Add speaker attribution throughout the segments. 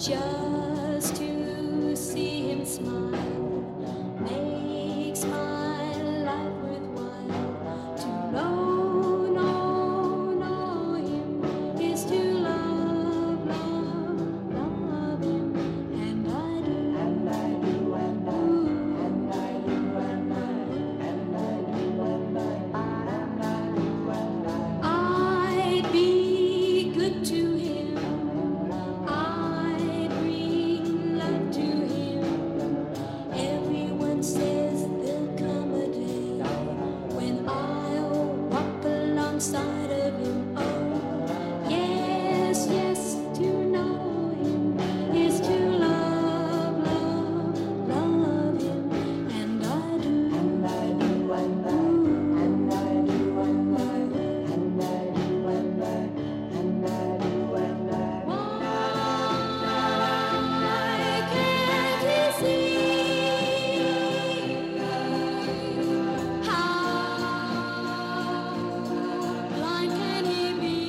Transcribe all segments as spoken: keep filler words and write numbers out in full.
Speaker 1: Just to see him smile makes my life worthwhile. To know, know, know him is to love, love, love him. And I do, and I do, and I do, and I do, and I do, and I do, and I do, and I do. I'd be good to him. I'd bring love to him. Everyone says there'll come a day when I'll walk alongside of him. Oh, yes, yes, to know him is to love, love, love him. And I do, and I do, and I do, and I do, and I do, and I do, and I do, and I do, and I do. Why can't he see how blind can he be?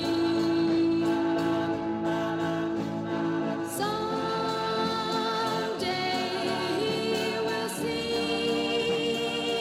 Speaker 1: Someday he will see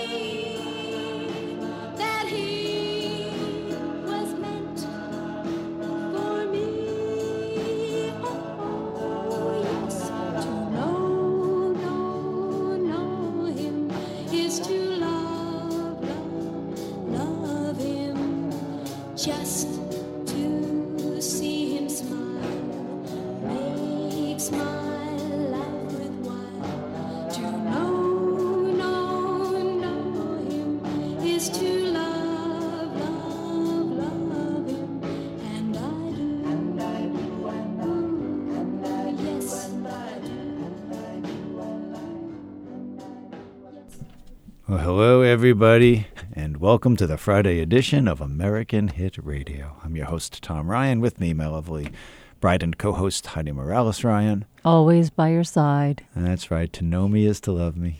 Speaker 1: that he was meant for me. Oh, yes, to know, know, know him is to love, love, love him. Just to see him smile makes my life worthwhile. To know, know, know him is to love, love, love him. And I do, and I do, and I do, and I do, yes, and I do, and I do, and I do, yes.
Speaker 2: Well, hello, everybody, and welcome to the Friday edition of American Hit Radio. I'm your host, Tom Ryan. With me, my lovely bride and co-host, Heidi Morales Ryan.
Speaker 3: Always by your side.
Speaker 2: And that's right. To know me is to love me.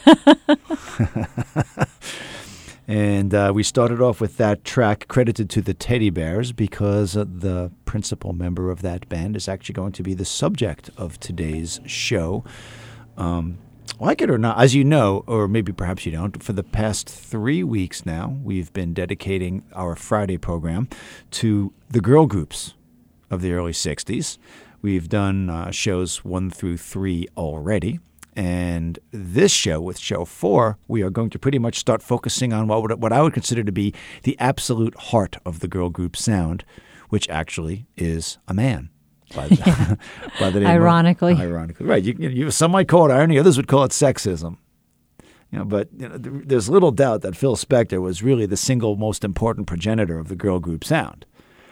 Speaker 2: And uh, we started off with that track credited to the Teddy Bears because uh, the principal member of that band is actually going to be the subject of today's show. Um, like it or not, as you know, or maybe perhaps you don't, for the past three weeks now, we've been dedicating our Friday program to the girl groups of the early sixties. We've done uh, shows one through three already. And this show, with show four, we are going to pretty much start focusing on what would, what I would consider to be the absolute heart of the girl group sound, which actually is a man. By the, by the name
Speaker 3: Ironically.
Speaker 2: Of, ironically. Right. You, you, some might call it irony. Others would call it sexism. You know, but you know, there's little doubt that Phil Spector was really the single most important progenitor of the girl group sound.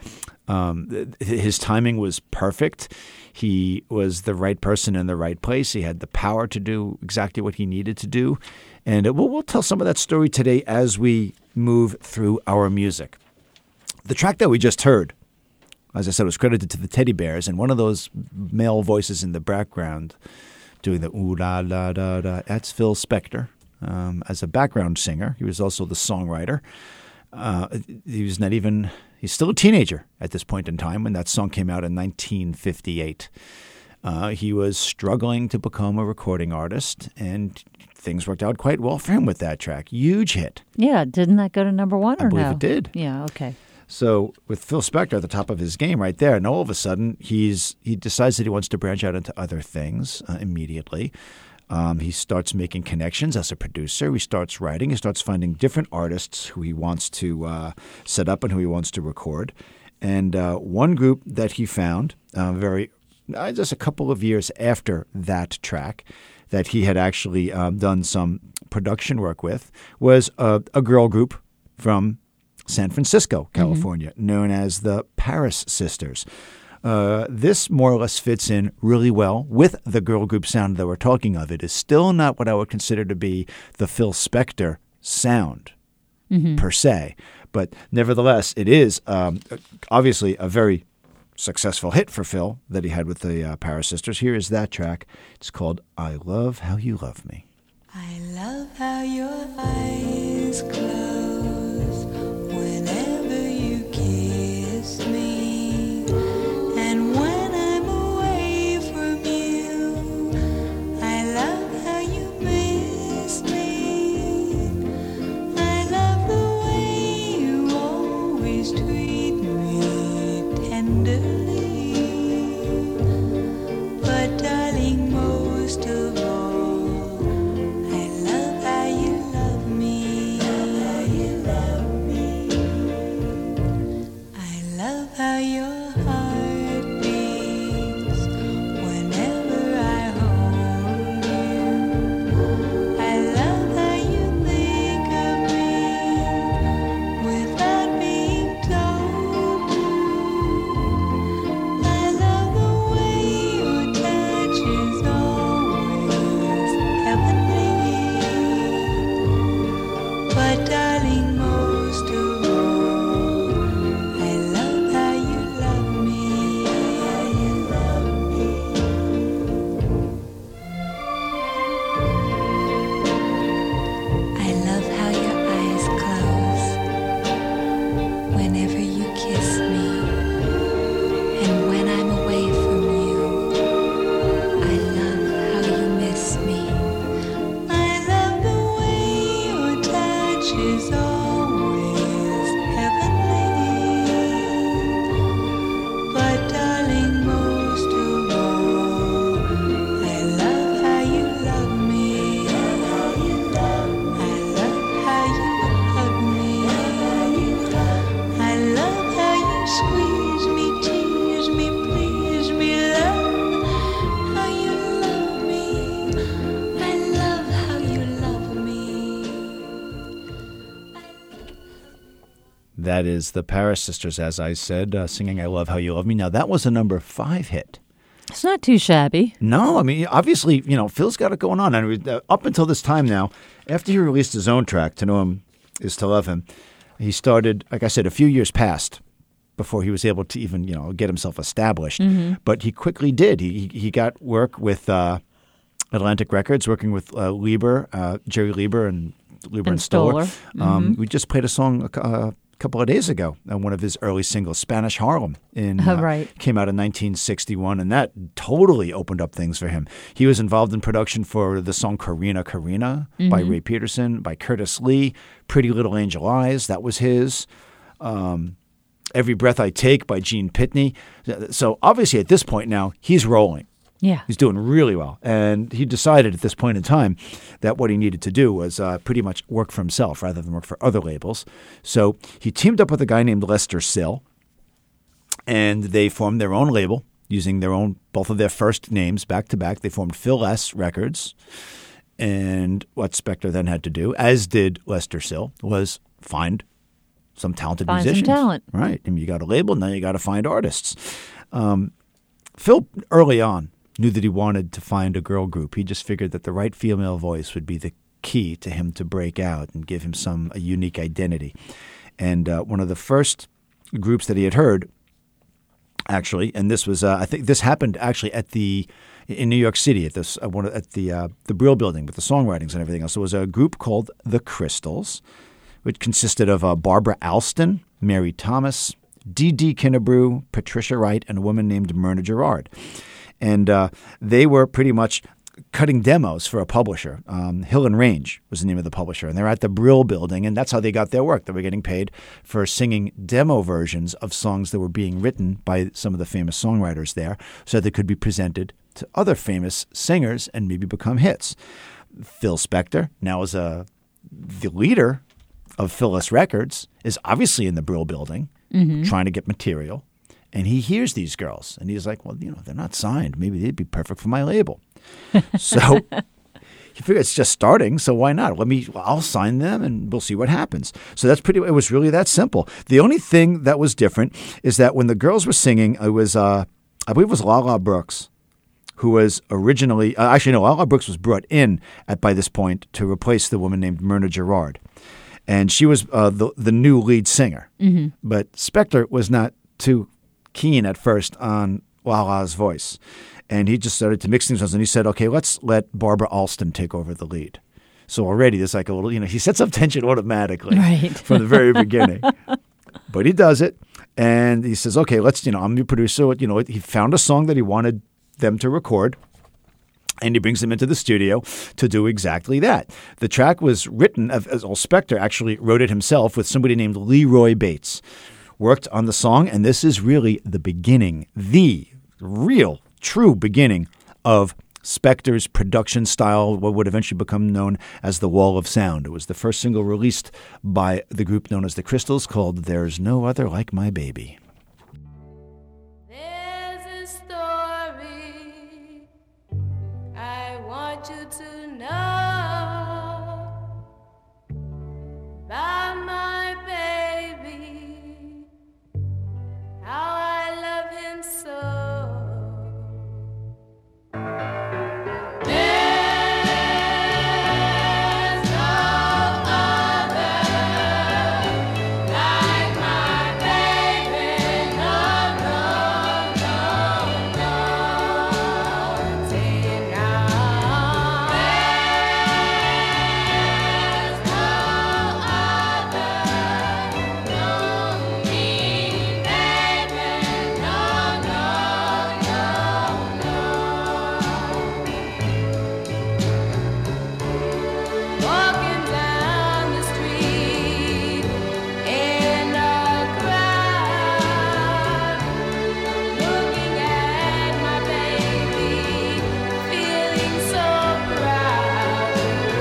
Speaker 2: Um, his timing was perfect. He was the right person in the right place. He had the power to do exactly what he needed to do. And it, we'll, we'll tell some of that story today as we move through our music. The track that we just heard, as I said, was credited to the Teddy Bears, and one of those male voices in the background doing the ooh la la da da, that's Phil Spector. Um, as a background singer, he was also the songwriter. Uh, he was not even, he's still a teenager at this point in time when that song came out in nineteen fifty-eight. Uh, he was struggling to become a recording artist, and things worked out quite well for him with that track. Huge hit.
Speaker 3: Yeah, didn't that go to number one or no?
Speaker 2: I believe it did.
Speaker 3: Yeah, okay.
Speaker 2: So with Phil Spector at the top of his game right there, and all of a sudden he's he decides that he wants to branch out into other things uh, immediately. Um, he starts making connections as a producer. He starts writing. He starts finding different artists who he wants to uh, set up and who he wants to record. And uh, one group that he found uh, very uh, just a couple of years after that track that he had actually um, done some production work with was a, a girl group from San Francisco, California, mm-hmm. known as the Paris Sisters. Uh, this more or less fits in really well with the girl group sound that we're talking of. It is still not what I would consider to be the Phil Spector sound mm-hmm. per se, but nevertheless, it is um, obviously a very successful hit for Phil that he had with the uh, Paris Sisters. Here is that track. It's called I Love How You Love Me.
Speaker 1: I love how your eyes close whenever you kiss me. And when I'm away from you, tenderly. But darling, most of all, I love how you love me. How you love me. I love how your heart beats whenever I hold you. I love how you think of me without being told to. I love the way your touch is always heavenly. But darling, most of all, I love how you love me. How you love me. I love how your eyes close whenever you kiss me. And when I'm away from you, I love how you miss me. I love the way your touch is always heavenly. But darling, most of all, I love how you love me. How you love me. I love how you hug me. How you love. I love how you squeeze me, tease me, please me, love how you love me. I love how you love me.
Speaker 2: That is the Paris Sisters, as I said, uh, singing I Love How You Love Me. Now, that was a number five hit.
Speaker 3: It's not too shabby.
Speaker 2: No, I mean, obviously, you know, Phil's got it going on. And uh, up until this time now, after he released his own track, To Know Him Is to Love Him, he started, like I said, a few years passed before he was able to even, you know, get himself established. But he quickly did. He he he got work with uh, Atlantic Records, working with uh, Lieber, uh, Jerry Lieber and Lieber and,
Speaker 3: And
Speaker 2: Stoller.
Speaker 3: Stoller.
Speaker 2: Um, we just played a song a, cou- a couple of days ago, uh, one of his early singles, Spanish Harlem, in,
Speaker 3: Oh,
Speaker 2: uh,
Speaker 3: right.
Speaker 2: came out in nineteen sixty-one, and that totally opened up things for him. He was involved in production for the song Karina Karina by Ray Peterson, by Curtis Lee, Pretty Little Angel Eyes, that was his. Um, Every Breath I Take by Gene Pitney. So obviously at this point now, he's rolling.
Speaker 3: Yeah.
Speaker 2: He's doing really well. And he decided at this point in time that what he needed to do was uh, pretty much work for himself rather than work for other labels. So he teamed up with a guy named Lester Sill, and they formed their own label using their own, both of their first names back to back. They formed Phil S. Records. And what Spector then had to do, as did Lester Sill, was find some talented
Speaker 3: Find some
Speaker 2: musicians.
Speaker 3: talent.
Speaker 2: Right. And you got a label, now you got to find artists. Um, Phil, early on, knew that he wanted to find a girl group. He just figured that the right female voice would be the key to him to break out and give him some a unique identity. And uh, one of the first groups that he had heard, actually, and this was, uh, I think this happened actually at the, in New York City, at this, uh, one of, at the, uh, the Brill Building with the songwritings and everything else. It was a group called The Crystals, which consisted of uh, Barbara Alston, Mary Thomas, Dee Dee Kinnebrew, Patricia Wright, and a woman named Myrna Gerard. And uh, they were pretty much cutting demos for a publisher. Um, Hill and Range was the name of the publisher. And they're at the Brill Building, and that's how they got their work. They were getting paid for singing demo versions of songs that were being written by some of the famous songwriters there so that they could be presented to other famous singers and maybe become hits. Phil Spector, now is a, the leader of Phyllis Records, is obviously in the Brill Building trying to get material. And he hears these girls, and he's like, well, you know, they're not signed. Maybe they'd be perfect for my label. So he figured it's just starting, so why not? Let me, I'll sign them, and we'll see what happens. So that's pretty, it was really that simple. The only thing that was different is that when the girls were singing, it was, uh, I believe it was Lala Brooks, who was originally, uh, actually, no, Lala Brooks was brought in at by this point to replace the woman named Myrna Gerard. And she was uh, the, the new lead singer. Mm-hmm. But Spector was not too keen at first on Lala's voice. And he just started to mix things up, and he said, okay, let's let Barbara Alston take over the lead. So already there's like a little, you know, he sets up tension automatically
Speaker 3: Right.
Speaker 2: from the very beginning. But he does it, and he says, okay, let's, you know, I'm your producer. You know, he found a song that he wanted them to record, and he brings them into the studio to do exactly that. The track was written, as Spector actually wrote it himself with somebody named Leroy Bates. worked on the song, and this is really the beginning, the real, true beginning of Spector's production style, what would eventually become known as the Wall of Sound. It was the first single released by the group known as the Crystals, called There's No Other Like My Baby.
Speaker 1: There's a story I want you to know about my baby, how I love him so. Walking down the street in a crowd, looking at my baby, feeling so proud.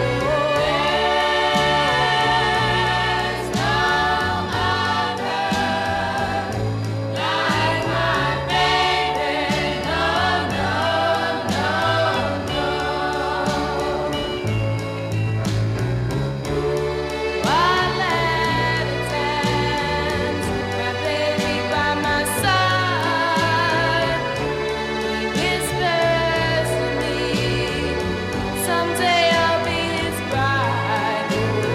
Speaker 1: There's no other like my baby, no, no, no, no. While at a dance, my baby by my side, he whispers to me, someday I'll be his bride.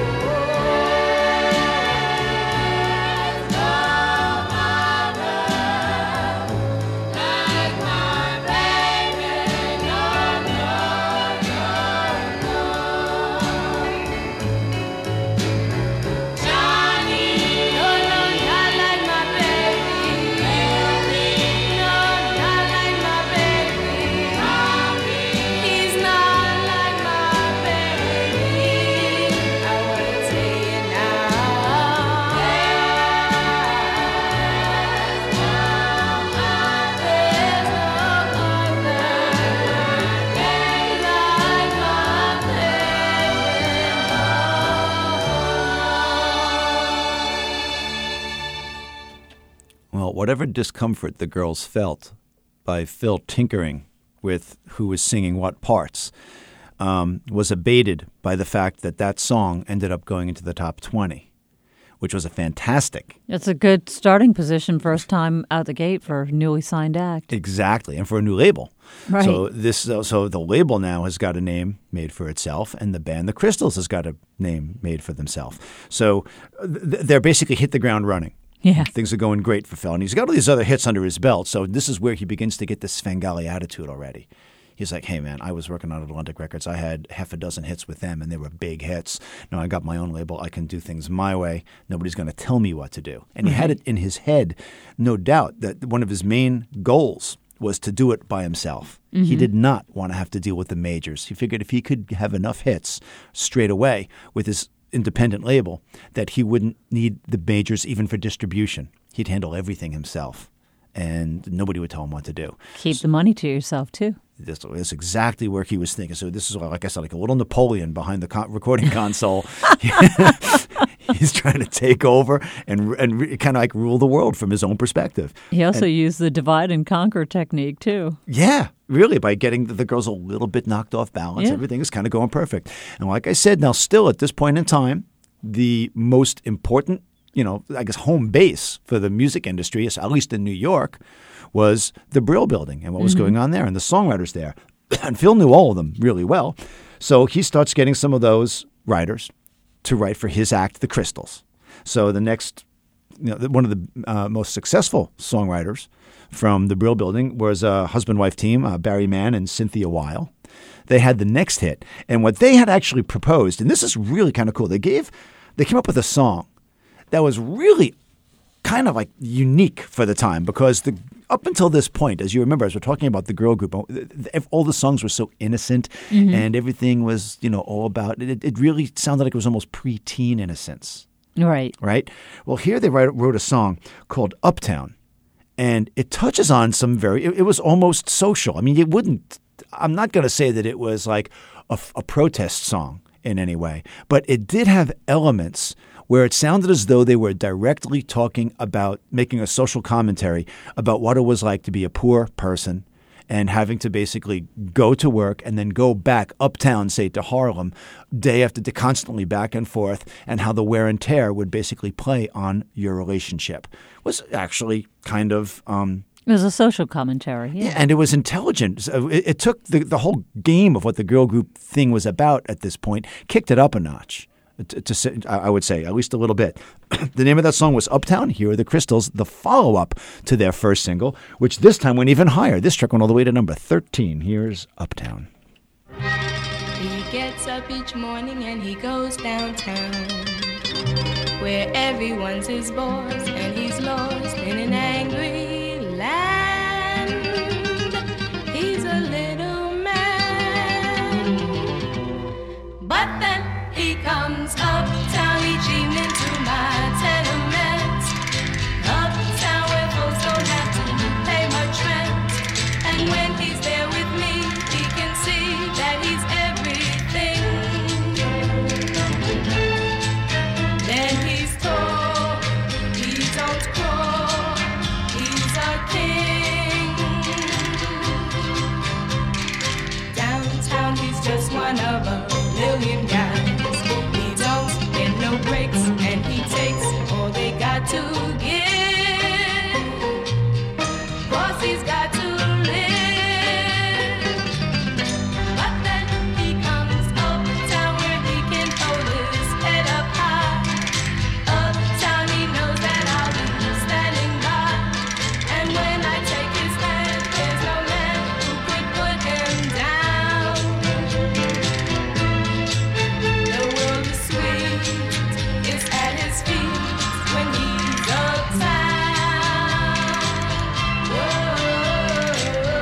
Speaker 1: There's no other like my baby, no, no, no, no. Johnny, no, no, not like my baby. No, not like my baby. He's not like my baby. I wanna tell you now. There's no other, there's no other like my
Speaker 2: Well, whatever discomfort the girls felt by Phil tinkering with who was singing what parts um, was abated by the fact that that song ended up going into the top twenty, which was a fantastic.
Speaker 3: It's a good starting position, first time out the gate for a newly signed act.
Speaker 2: Exactly, and for a new label.
Speaker 3: Right.
Speaker 2: So this, so the label now has got a name made for itself, and the band, the Crystals, has got a name made for themselves. So th- they're basically hit the ground running.
Speaker 3: Yeah.
Speaker 2: Things are going great for Phil, and he's got all these other hits under his belt. So this is where he begins to get this Svengali attitude already. He's like, hey, man, I was working on Atlantic Records. I had half a dozen hits with them, and they were big hits. Now I got my own label. I can do things my way. Nobody's going to tell me what to do. And he had it in his head, no doubt, that one of his main goals was to do it by himself. Mm-hmm. He did not want to have to deal with the majors. He figured if he could have enough hits straight away with his independent label, that he wouldn't need the majors even for distribution. He'd handle everything himself, and nobody would tell him what to do.
Speaker 3: Keep the money to yourself, too.
Speaker 2: This is exactly where he was thinking. So this is, like I said, like a little Napoleon behind the con- recording console. He's trying to take over and and re- kind of like rule the world from his own perspective.
Speaker 3: He also
Speaker 2: And-
Speaker 3: used the divide and conquer technique, too.
Speaker 2: Yeah, really, by getting the, the girls a little bit knocked off balance.
Speaker 3: Yeah.
Speaker 2: Everything is kind of going perfect. And like I said, now still at this point in time, the most important, you know, I guess home base for the music industry, at least in New York, was the Brill Building and what was
Speaker 3: Mm-hmm.
Speaker 2: going on there and the songwriters there. And Phil knew all of them really well. So he starts getting some of those writers to write for his act, The Crystals. So the next, you know, one of the uh, most successful songwriters from the Brill Building was a husband-wife team, uh, Barry Mann and Cynthia Weil. They had the next hit. And what they had actually proposed, and this is really kind of cool, they gave, they came up with a song that was really kind of like unique for the time, because the up until this point, as you remember, as we're talking about the girl group, all the songs were so innocent, mm-hmm. and everything was, you know, all about it. It really sounded like it was almost preteen innocence.
Speaker 3: Right.
Speaker 2: Right? Well, here they write, wrote a song called Uptown, and it touches on some very, it, it was almost social. I mean, it wouldn't, I'm not going to say that it was like a, a protest song in any way, but it did have elements where it sounded as though they were directly talking about making a social commentary about what it was like to be a poor person and having to basically go to work and then go back uptown, say to Harlem, day after day, constantly back and forth, and how the wear and tear would basically play on your relationship. It was actually kind of um,
Speaker 3: It was a social commentary. Yeah.
Speaker 2: yeah, and it was intelligent. So It, it took the, the whole game of what the girl group thing was about at this point, kicked it up a notch. To, to say, I would say, at least a little bit. The name of that song was Uptown. Here are the Crystals, the follow-up to their first single, which this time went even higher. This track went all the way to number thirteen. Here's Uptown.
Speaker 4: He gets up each morning and he goes downtown, where everyone's his boss and he's lost in an angry land. He's a little man, but then he comes uptown each evening to my tenement, uptown where folks don't have to pay much rent. And when he's there with me, he can see that he's everything. Then he's tall, he don't crawl, he's a king. Downtown he's just one of a million guys. Breaks and he takes all they got to give, 'cause he's got to live. But then he comes uptown where he can hold his head up high. Uptown he knows that I'll be standing by, and when I take his hand, there's no man who could put him down. The world is sweet at his feet when he's uptown. Whoa.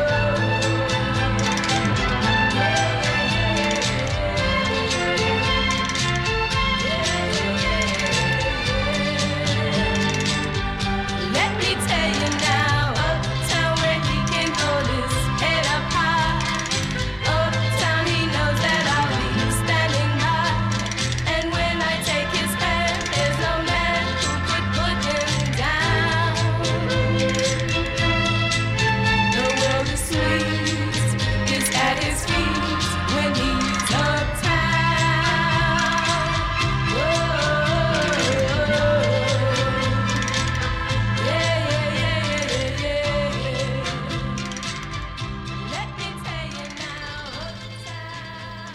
Speaker 4: Let me tell you now, uptown where he can hold his head up high. Uptown he knows that I'll be standing by, and when I take his hand, there's no man who could put him down. The world is sweet, is at his feet when he's uptown. Whoa. Yeah, yeah, yeah, yeah, yeah. Let me tell you now, uptown.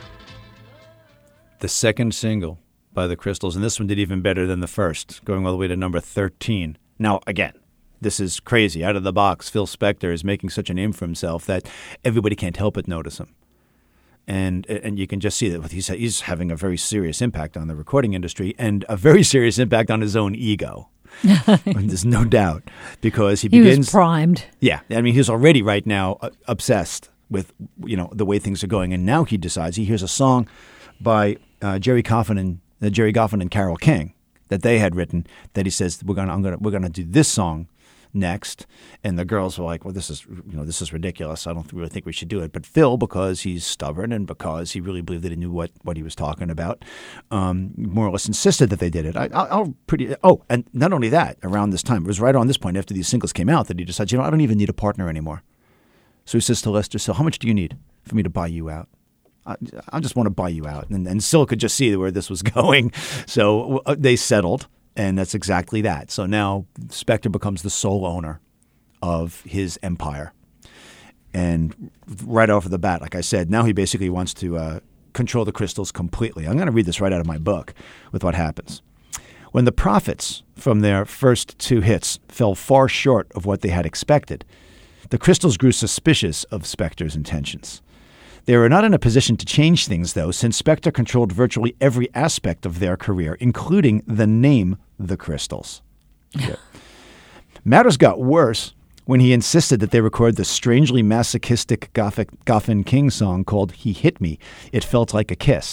Speaker 2: The second single by the Crystals, and this one did even better than the first, going all the way to number thirteen. Now, again, this is crazy. Out of the box, Phil Spector is making such a name for himself that everybody can't help but notice him. And and you can just see that he's, he's having a very serious impact on the recording industry and a very serious impact on his own ego. There's no doubt, because he,
Speaker 3: He
Speaker 2: begins...
Speaker 3: was primed.
Speaker 2: Yeah, I mean, he's already right now uh, obsessed with, you know, the way things are going. And now he decides, he hears a song by uh, Jerry Goffin and uh, Jerry Goffin and Carole King that they had written, that he says, we're gonna I'm gonna we're gonna do this song next. And the girls were like, well, this is you know this is ridiculous. I don't really think we should do it. But Phil, because he's stubborn and because he really believed that he knew what, what he was talking about, um, more or less insisted that they did it. I, I, I'll pretty oh, and not only that, around this time, it was right on this point after these singles came out that he decided, you know, I don't even need a partner anymore. So he says to Lester, so how much do you need for me to buy you out? I, I just want to buy you out. And, and Syl could just see where this was going. So uh, they settled, and that's exactly that. So now Spector becomes the sole owner of his empire. And right off the bat, like I said, now he basically wants to uh, control the Crystals completely. I'm going to read this right out of my book with what happens. When the profits from their first two hits fell far short of what they had expected, the Crystals grew suspicious of Spector's intentions. They were not in a position to change things, though, since Spector controlled virtually every aspect of their career, including the name The Crystals. Yeah. Matters got worse when he insisted that they record the strangely masochistic Gothic, Goffin King song called He Hit Me, It Felt Like a Kiss.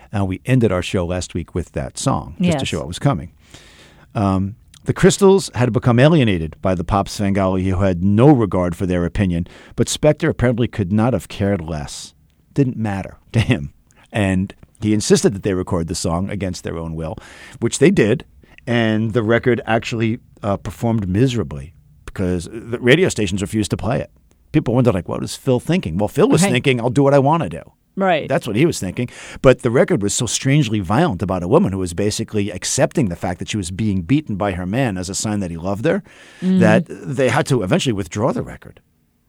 Speaker 2: And we ended our show last week with that song, just to
Speaker 3: Yes.
Speaker 2: show what was coming. Um, the Crystals had become alienated by the pop Svengali, who had no regard for their opinion, but Spector apparently could not have cared less. Didn't matter to him. And he insisted that they record the song against their own will, which they did, and the record actually uh, performed miserably because the radio stations refused to play it. People wondered, like, what was Phil thinking? Well, Phil was
Speaker 3: Right.
Speaker 2: thinking, I'll do what I want to do.
Speaker 3: Right.
Speaker 2: That's what he was thinking. But the record was so strangely violent about a woman who was basically accepting the fact that she was being beaten by her man as a sign that he loved her, that they had to eventually withdraw the record.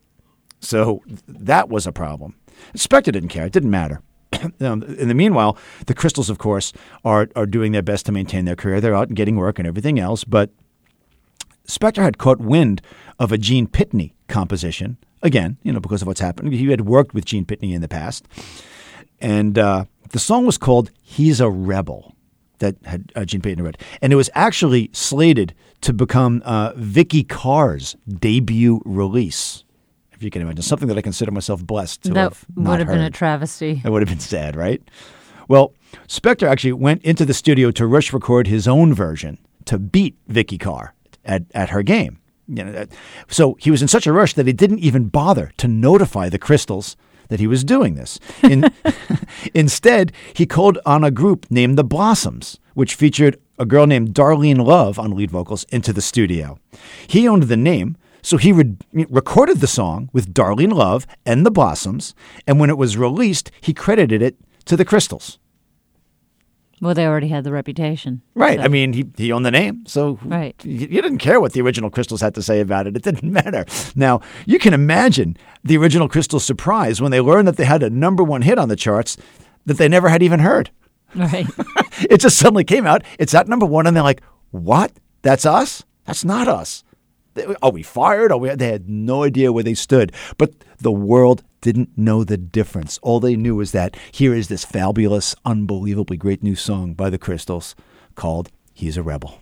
Speaker 2: So that was a problem. Spector didn't care. It didn't matter. Um, in the meanwhile, the Crystals, of course, are are doing their best to maintain their career. They're out and getting work and everything else. But Spector had caught wind of a Gene Pitney composition, again, you know, because of what's happened. He had worked with Gene Pitney in the past. And uh, the song was called He's a Rebel, that had uh, Gene Pitney read. And it was actually slated to become uh, Vicky Carr's debut release. If you can imagine, something that I consider myself blessed to
Speaker 3: that
Speaker 2: have not
Speaker 3: would have been a
Speaker 2: heard.
Speaker 3: travesty.
Speaker 2: It would have been sad, right? Well, Spector actually went into the studio to rush record his own version to beat Vicky Carr at, at her game. You know, that- so he was in such a rush that he didn't even bother to notify the Crystals that he was doing this. In, instead, he called on a group named the Blossoms, which featured a girl named Darlene Love on lead vocals, into the studio. He owned the name, so he re- recorded the song with Darlene Love and the Blossoms, and when it was released, he credited it to the Crystals.
Speaker 3: Well, they already had the reputation.
Speaker 2: Right.
Speaker 3: So-
Speaker 2: I mean, he, he owned the name, so
Speaker 3: Right.
Speaker 2: you, you didn't care what the original Crystals had to say about it. It didn't matter. Now, you can imagine the original Crystals' surprise when they learned that they had a number one hit on the charts that they never had even heard.
Speaker 3: Right.
Speaker 2: It just suddenly came out. It's at number one, and they're like, what? That's us? That's not us. Are we fired? Are we? They had no idea where they stood. But the world didn't know the difference. All they knew was that here is this fabulous, unbelievably great new song by the Crystals called He's a Rebel.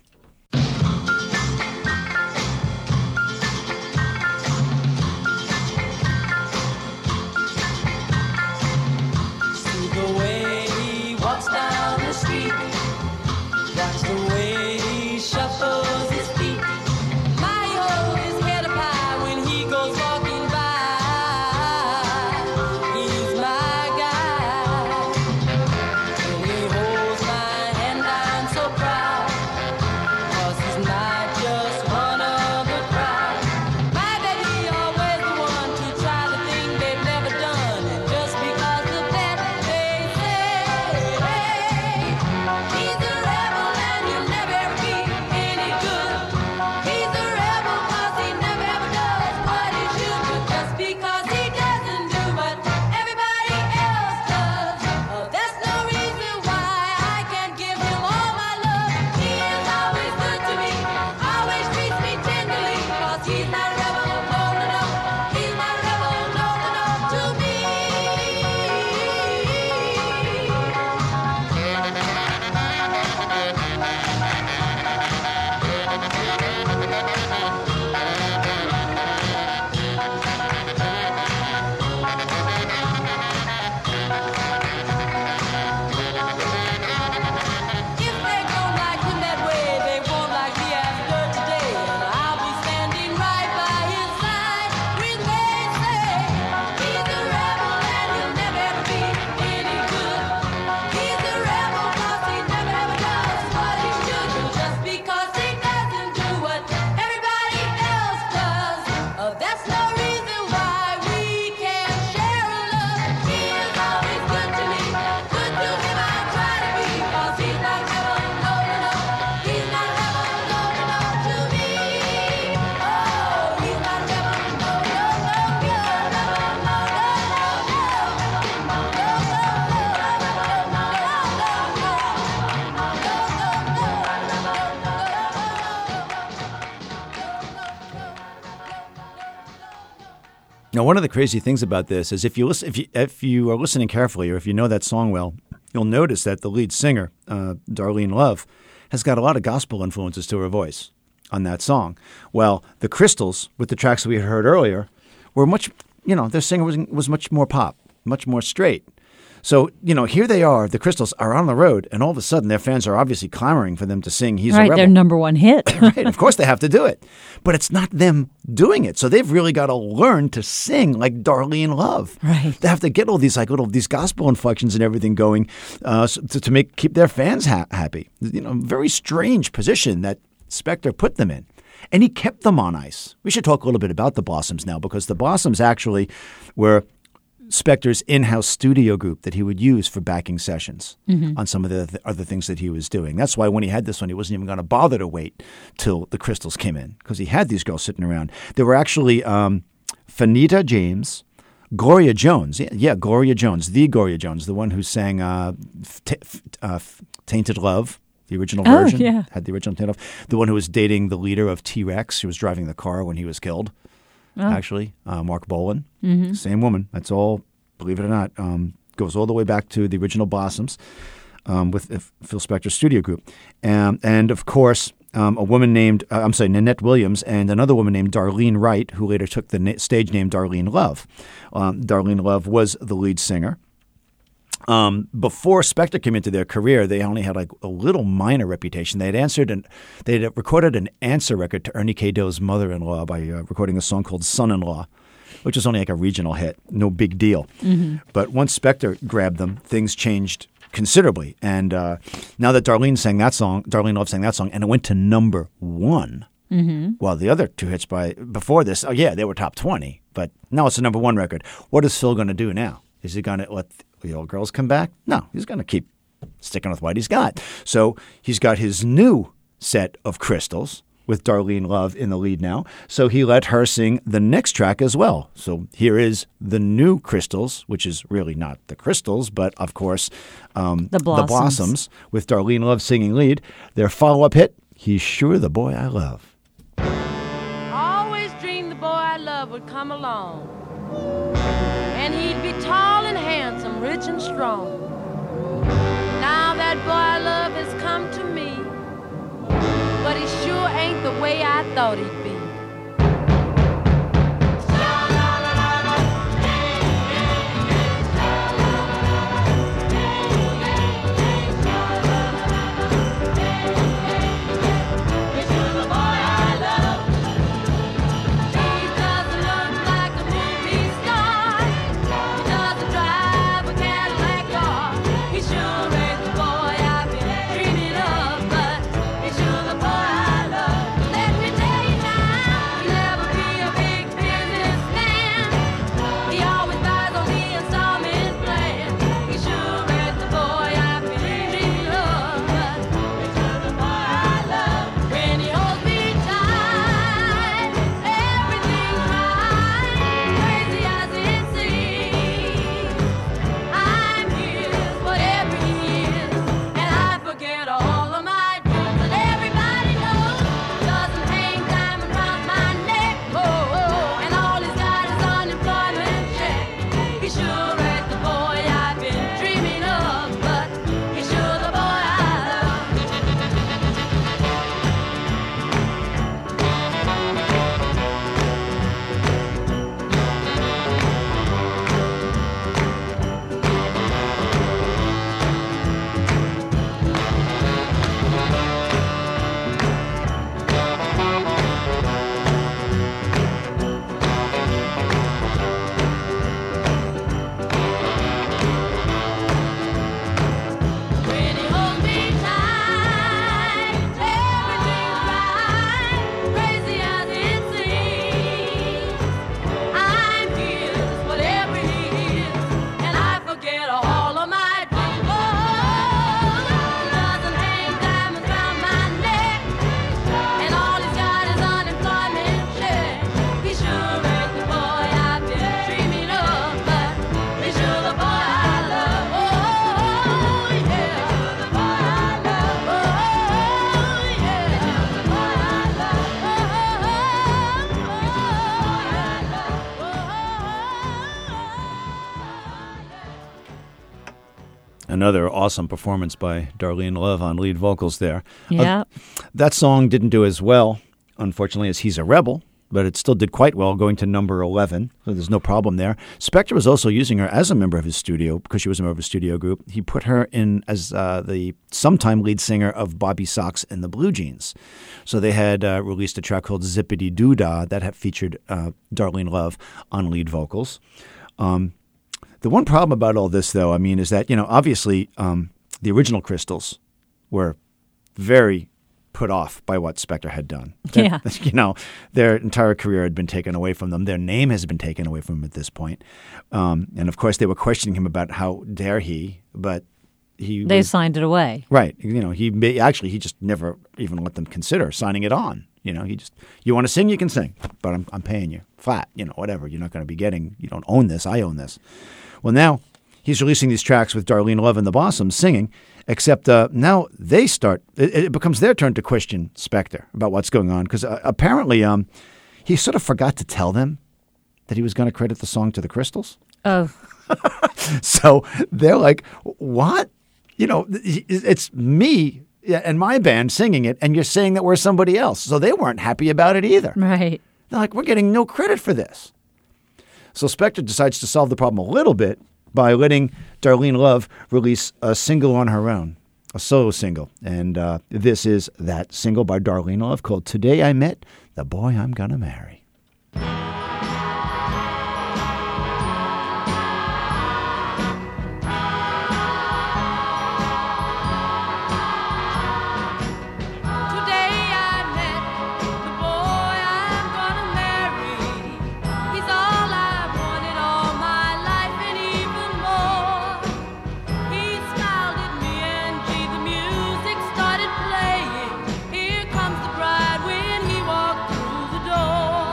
Speaker 5: See the way he walks down the street, watch the way he shuffles his feet. My oh, his head up high when he goes walking by. He's my guy. When he holds my hand, I'm so proud, 'cause he's not just one of the crowd. My baby always the one to try the thing they've never done, and just because of that they say, hey, he's a rebel and he'll never ever be any good. He's a rebel 'cause he never ever does what he should do, just because he doesn't do what everybody else does. Oh, that's no reason why I can't give him all my love. He is always good to me, always treats me tenderly, 'cause he's my rebel, no, no, no. He's my rebel, no, no, no, to me. If they don't like him that way, they won't like me after today. And I'll be standing right by his side when they say he's a rebel and he'll never ever be any good. He's a rebel 'cause he never ever does what he should do, just because he doesn't do what everybody else does. Oh, that's no reason why we can't share a love. He is always good to me, good to him I try to be, 'cause he's not rebel, no, no, no. He's not rebel, no, no, no, to me. Oh, he's not rebel, no, no, no, he's not rebel, no, no,
Speaker 2: Now, one of the crazy things about this is if you listen, if you if you are listening carefully, or if you know that song well, you'll notice that the lead singer, uh, Darlene Love, has got a lot of gospel influences to her voice on that song. Well, the Crystals, with the tracks we heard earlier, were much, you know, their singer was was much more pop, much more straight. So, you know, here they are, the Crystals are on the road, and all of a sudden their fans are obviously clamoring for them to sing He's a
Speaker 3: Right,
Speaker 2: Rebel.
Speaker 3: their number one hit.
Speaker 2: Right, of course they have to do it. But it's not them doing it. So they've really got to learn to sing like Darlene Love.
Speaker 3: Right.
Speaker 2: They have to get all these like little these gospel inflections and everything going uh, to, to make keep their fans ha- happy. You know, very strange position that Spector put them in. And he kept them on ice. We should talk a little bit about the Blossoms now, because the Blossoms actually were Spector's in-house studio group that he would use for backing sessions mm-hmm. on some of the th- other things that he was doing. That's why when he had this one, he wasn't even going to bother to wait till the Crystals came in, because he had these girls sitting around. There were actually um, Fanita James, Gloria Jones. Yeah, yeah, Gloria Jones, the Gloria Jones, the one who sang uh, t- uh, Tainted Love. The original
Speaker 3: Oh,
Speaker 2: version
Speaker 3: yeah.
Speaker 2: had the original Tainted Love. The one who was dating the leader of T-Rex, who was driving the car when he was killed.
Speaker 3: Oh.
Speaker 2: Actually, uh, Mark Bolan,
Speaker 3: Mm-hmm.
Speaker 2: same woman. That's all, believe it or not, um, goes all the way back to the original Blossoms um, with uh, Phil Spector's studio group. Um, and, of course, um, a woman named, uh, I'm sorry, Nanette Williams, and another woman named Darlene Wright, who later took the na- stage name Darlene Love. Um, Darlene Love was the lead singer. Um, before Spector came into their career, they only had like a little minor reputation. They had answered and they had recorded an answer record to Ernie K. Doe's mother-in-law by uh, recording a song called "Son-in-Law," which was only like a regional hit, no big deal. Mm-hmm. But once Spector grabbed them, things changed considerably. And uh, now that Darlene sang that song, Darlene Love sang that song, and it went to number one. Mm-hmm. While the other two hits by before this, oh yeah, they were top twenty. But now it's a number one record. What is Phil going to do now? Is he going to let the old girls come back? No, he's going to keep sticking with what he's got. So he's got his new set of Crystals with Darlene Love in the lead now. So he let her sing the next track as well. So here is the new Crystals, which is really not the Crystals, but of course um,
Speaker 3: The Blossoms.
Speaker 2: the Blossoms with Darlene Love singing lead. Their follow-up hit, He's Sure the Boy I Love.
Speaker 6: Always dreamed the boy I love would come along, and he'd be tall and handsome, rich and strong. Now that boy I love has come to me, but he sure ain't the way I thought he'd be.
Speaker 2: Another awesome performance by Darlene Love on lead vocals there.
Speaker 3: Yeah.
Speaker 2: Uh, that song didn't do as well, unfortunately, as He's a Rebel, but it still did quite well, going to number eleven, so there's no problem there. Spector was also using her as a member of his studio, because she was a member of his studio group. He put her in as uh, the sometime lead singer of Bobby Sox and the Blue Jeans. So they had uh, released a track called Zippity Doo Dah that had featured uh, Darlene Love on lead vocals. Um, the one problem about all this, though, I mean, is that, you know, obviously um, the original Crystals were very put off by what Spector had done.
Speaker 3: Yeah.
Speaker 2: You know, their entire career had been taken away from them. Their name has been taken away from them at this point. Um, and, of course, they were questioning him about how dare he, but he
Speaker 3: They
Speaker 2: was,
Speaker 3: signed it away.
Speaker 2: Right. You know, he may, actually, he just never even let them consider signing it on. You know, he just, you want to sing, you can sing, but I'm, I'm paying you flat, you know, whatever. You're not going to be getting, you don't own this, I own this. Well, now he's releasing these tracks with Darlene Love and the Blossoms singing, except uh, now they start, it, it becomes their turn to question Spector about what's going on, because uh, apparently um, he sort of forgot to tell them that he was going to credit the song to the Crystals.
Speaker 3: Oh,
Speaker 2: So they're like, what? You know, it's me and my band singing it, and you're saying that we're somebody else. So they weren't happy about it either.
Speaker 3: right.
Speaker 2: They're like, we're getting no credit for this. So Spector decides to solve the problem a little bit by letting Darlene Love release a single on her own, a solo single. And uh, this is that single by Darlene Love called Today I Met the Boy I'm Gonna Marry.
Speaker 6: Today I met the boy I'm gonna marry. He's all I wanted all my life and even more. He smiled at me and gee, the music started playing. Here comes the bride when he walked through the door.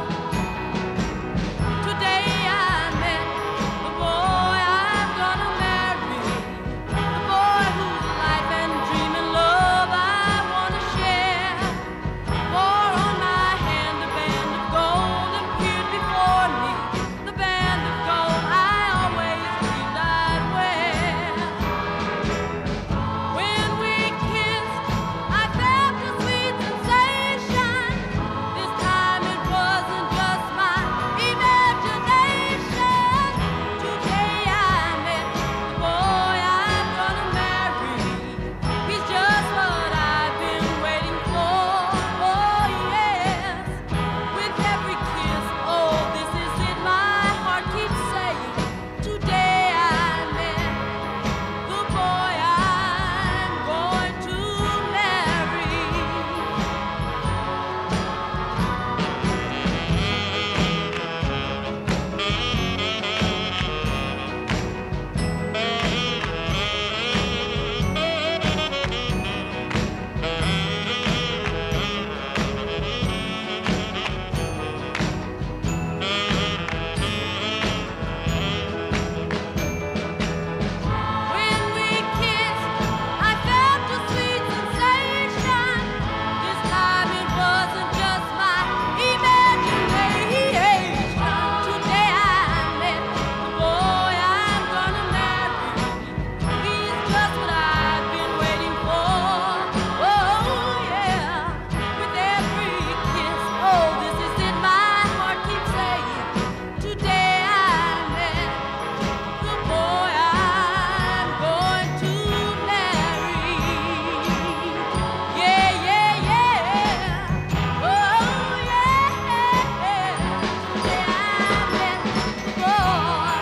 Speaker 6: Today I met the boy I'm gonna marry. The boy whose life and dream and love I wanna share. For on my hand a band of gold appeared before me, the band of gold I always dreamed I'd wear. When we kissed, I felt a sweet sensation. This time it wasn't just my imagination. Today I met the boy I'm gonna marry. He's just what I've been waiting for. Oh yes, with every kiss, oh this is it. My heart keeps saying, today I met the boy I'm going to marry. When we kissed, I felt a sweet sensation. This time it wasn't just my imagination. Today I met the boy I'm gonna marry. He's just what I've been waiting for. Oh yeah, with every kiss, oh this is it. My heart keeps saying, today I met the boy I'm going to marry. Yeah, yeah, yeah. Oh, yeah. Today I met the boy.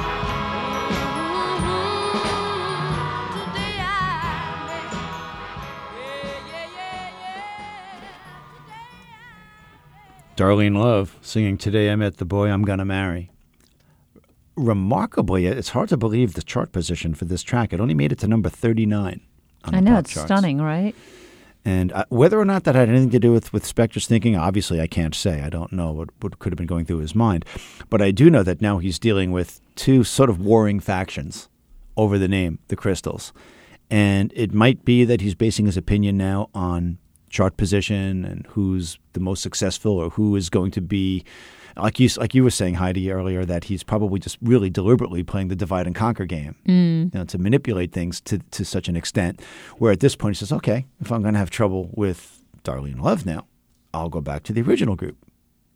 Speaker 6: Mhm. Today I met. Yeah, yeah, yeah, yeah.
Speaker 2: Darlene Love singing Today I Met the Boy I'm Gonna Marry. Remarkably, it's hard to believe the chart position for this track. It only made it to number thirty-nine on
Speaker 3: I
Speaker 2: the
Speaker 3: know,
Speaker 2: pop
Speaker 3: it's
Speaker 2: charts.
Speaker 3: stunning, right?
Speaker 2: And uh, whether or not that had anything to do with, with Spector's thinking, obviously I can't say. I don't know what, what could have been going through his mind. But I do know that now he's dealing with two sort of warring factions over the name, the Crystals. And it might be that he's basing his opinion now on chart position and who's the most successful or who is going to be, like you like you were saying, Heidi, earlier, that he's probably just really deliberately playing the divide and conquer game, mm. you know, to manipulate things to, to such an extent where at this point he says, okay, if I'm going to have trouble with Darlene Love now, I'll go back to the original group.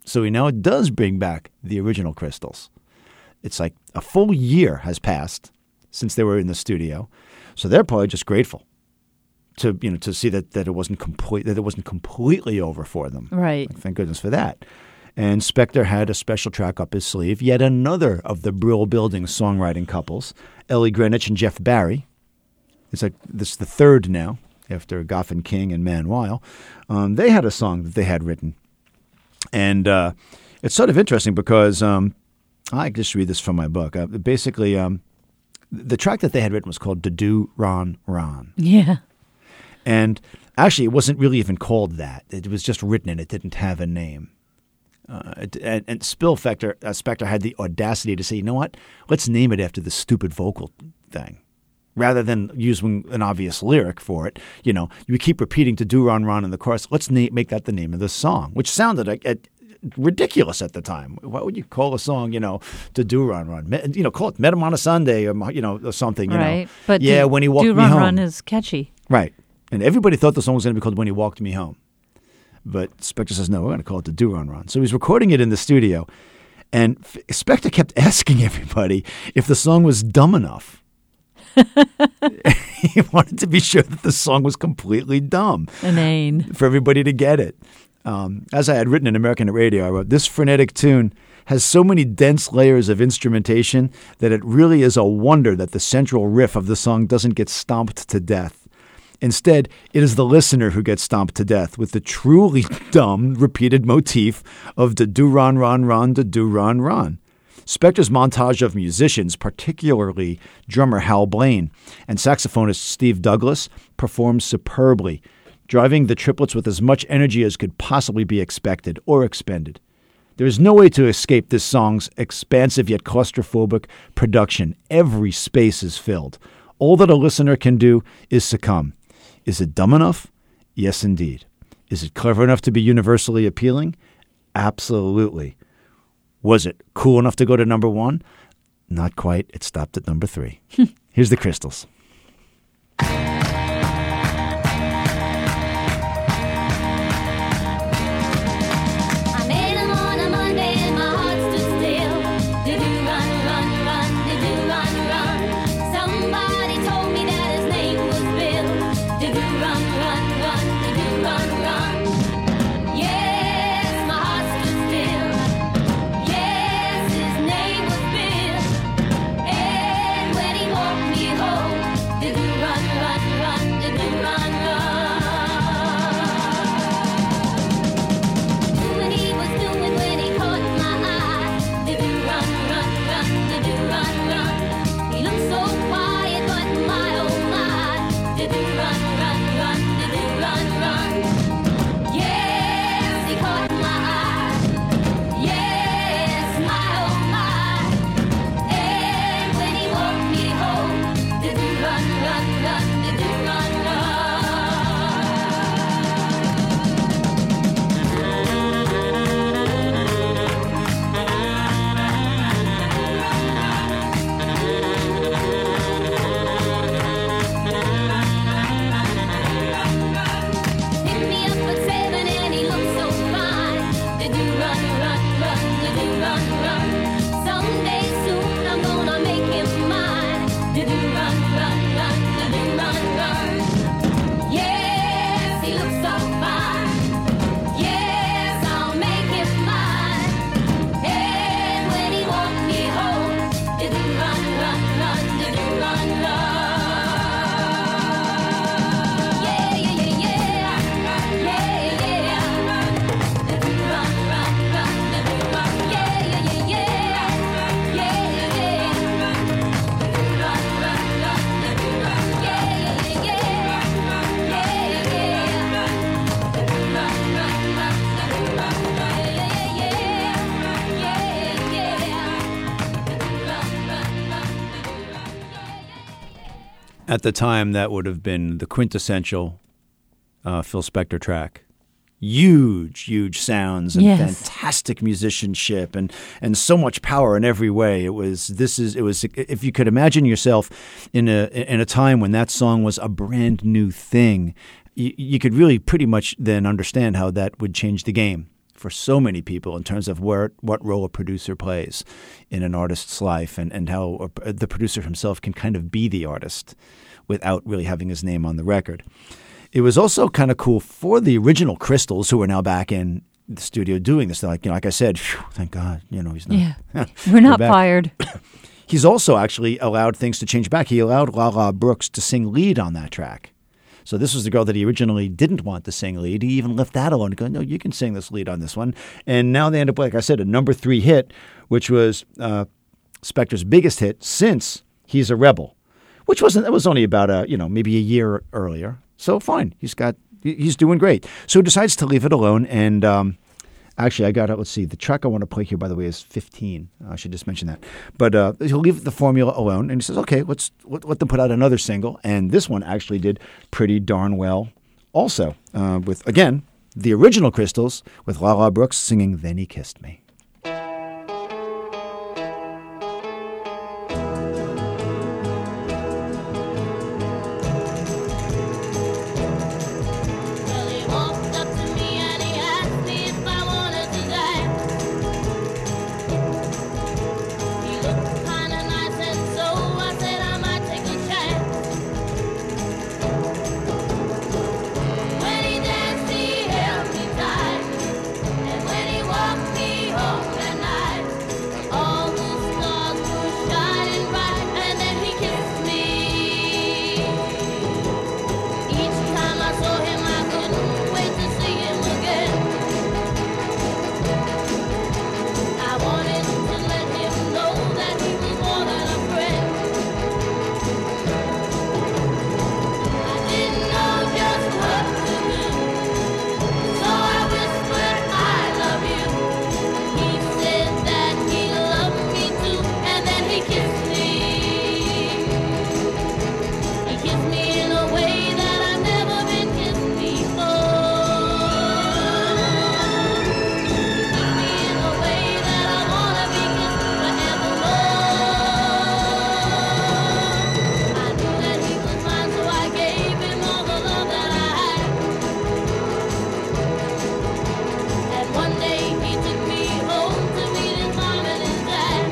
Speaker 2: So he now does bring back the original Crystals. It's like a full year has passed since they were in the studio, so they're probably just grateful to you know to see that, that it wasn't complete that it wasn't completely over for them.
Speaker 3: Right.
Speaker 2: Like, thank goodness for that. And Spector had a special track up his sleeve. Yet another of the Brill Building songwriting couples, Ellie Greenwich and Jeff Barry. It's like this is the third now after Goff and King and Man Weil. Um, they had a song that they had written, and uh, it's sort of interesting because um, I just read this from my book. Uh, basically, um, the track that they had written was called "Da Do Ron Ron."
Speaker 3: Yeah.
Speaker 2: And actually, it wasn't really even called that. It was just written and it didn't have a name. Uh, and, and Spill Spector, uh, Spector had the audacity to say, you know what? Let's name it after the stupid vocal thing. Rather than using an obvious lyric for it, you know, you keep repeating to do Ron Ron in the chorus. Let's na- make that the name of the song, which sounded like uh, ridiculous at the time. Why would you call a song, you know, to do Ron Ron? Me- you know, call it Met Him on a Sunday or, you know, or something, you
Speaker 3: right.
Speaker 2: know.
Speaker 3: But
Speaker 2: yeah,
Speaker 3: do,
Speaker 2: when he walked
Speaker 3: do
Speaker 2: me
Speaker 3: Run
Speaker 2: home.
Speaker 3: Run is catchy.
Speaker 2: Right. And everybody thought the song was going to be called When He Walked Me Home. But Spector says, no, we're going to call it the Do Ron Ron. So he's recording it in the studio. And Spector kept asking everybody if the song was dumb enough. He wanted to be sure that the song was completely dumb.
Speaker 3: Inane.
Speaker 2: For everybody to get it. Um, as I had written in American Radio, I wrote, this frenetic tune has so many dense layers of instrumentation that it really is a wonder that the central riff of the song doesn't get stomped to death. Instead, it is the listener who gets stomped to death with the truly dumb repeated motif of the do ron ron ron da do ron ron. Spector's montage of musicians, particularly drummer Hal Blaine and saxophonist Steve Douglas, performs superbly, driving the triplets with as much energy as could possibly be expected or expended. There is no way to escape this song's expansive yet claustrophobic production. Every space is filled. All that a listener can do is succumb. Is it dumb enough? Yes, indeed. Is it clever enough to be universally appealing? Absolutely. Was it cool enough to go to number one? Not quite. It stopped at number three. Here's the Crystals.
Speaker 1: I met him on a Monday and my heart stood still. Do-do, run, run, run, do-do, run, run. Somebody told me that his name was Bill. Do-do, run, run, run, do-do, run, run. Yes, my heart stood still. Yes, his name was Bill. And when he walked me home, do-do, run, run, run, do-do, run, run. What he was doing when he caught my eye. Do-do, run, run, run, do-do, run, run. He looked so quiet, but my oh my. Do-do, run, run, run, do-do, run, run. Yes, he caught my eye. Yes, my oh my. And when he walked me home, do-do, run, run, run, do-do, run, run. Picked me up at seven and he looked so fine. Did you run, run, run, did you run, run? Someday soon I'm gonna make him mine. Did you run, run, run, did you run, run? Yes, he looks so fine. Yes, I'll make him mine. And when he walked me home, did you run, run, run, did you run, run? Yeah, yeah, yeah, yeah. Yeah, yeah. Did you run, run, run, did you run? Yeah, yeah, yeah, yeah. Yeah, yeah. Did you run, run, run, did you run? Yeah, yeah, yeah, yeah. Yeah, yeah. Did you run, run, run, did you run? Yeah, yeah, yeah. Yeah, yeah. Did you run, run, run, did you run?
Speaker 2: At the time, that would have been the quintessential uh, Phil Spector track. Huge, huge sounds and
Speaker 3: Yes.
Speaker 2: fantastic musicianship and, and so much power in every way. It was this is it was if you could imagine yourself in a in a time when that song was a brand new thing, you, you could really pretty much then understand how that would change the game for so many people in terms of where what role a producer plays in an artist's life, and, and how a, the producer himself can kind of be the artist without really having his name on the record. It was also kind of cool for the original Crystals, who are now back in the studio doing this. They're like, you know, like I said, phew, thank God, you know, he's not.
Speaker 3: Yeah, we're not
Speaker 2: back.
Speaker 3: fired.
Speaker 2: He's also actually allowed things to change back. He allowed Lala Brooks to sing lead on that track. So this was the girl that he originally didn't want to sing lead. He even left that alone. He goes, no, you can sing this lead on this one. And now they end up, like I said, a number three hit, which was uh, Spector's biggest hit since He's a Rebel, which wasn't, that was only about a, you know, maybe a year earlier. So fine, he's got, he's doing great. So he decides to leave it alone. And um, actually, I got it. Let's see. The track I want to play here, by the way, is fifteen. I should just mention that. But uh, he'll leave the formula alone, and he says, okay, let's let, let them put out another single. And this one actually did pretty darn well also uh, with, again, the original Crystals with Lala Brooks singing Then He Kissed Me.
Speaker 7: Well, he walked up to me and he asked me if I wanted to dance. He looked kinda nice, and so I said I might take a chance. When he danced, he held me tight, and when he walked me home that night, all the stars were shining bright, and then he kissed me. Each time I saw him, I couldn't wait to see him again. I wanted to let him know that he was more than a friend. I didn't know just what to do, so I whispered, I love you. He said that he loved me too, and then he kissed me. He kissed me in a way that I've never been kissed before. He kissed me in a way that I wanna be kissed forevermore. I knew that he was mine, so I gave him all the love that I had. And one day he took me home to meet his mom and his dad.